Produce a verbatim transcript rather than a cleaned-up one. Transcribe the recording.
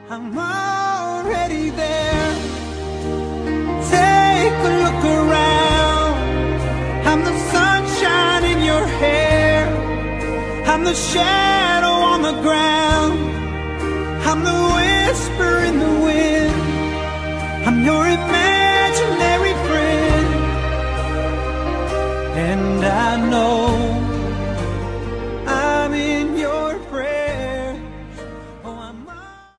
I'm already there. Take a look around. I'm the sunshine in your hair. I'm the shadow on the ground. I'm the whisper in the wind. I'm your imaginary friend. And I know